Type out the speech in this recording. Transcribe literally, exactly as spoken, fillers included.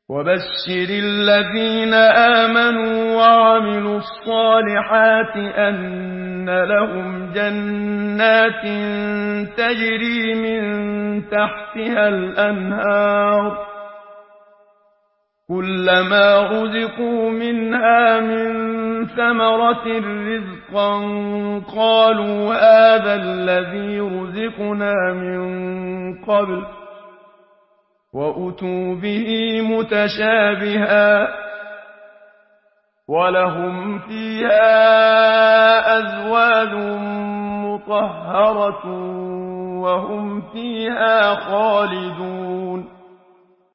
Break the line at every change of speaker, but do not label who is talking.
وبشر الذين آمنوا وعملوا الصالحات أن لهم جنات تجري من تحتها الأنهار كلما رزقوا منها من ثمرة رزقا قالوا هذا الذي رزقنا من قبل وأتوا به متشابها ولهم فيها أزواج مطهرة وهم فيها خالدون.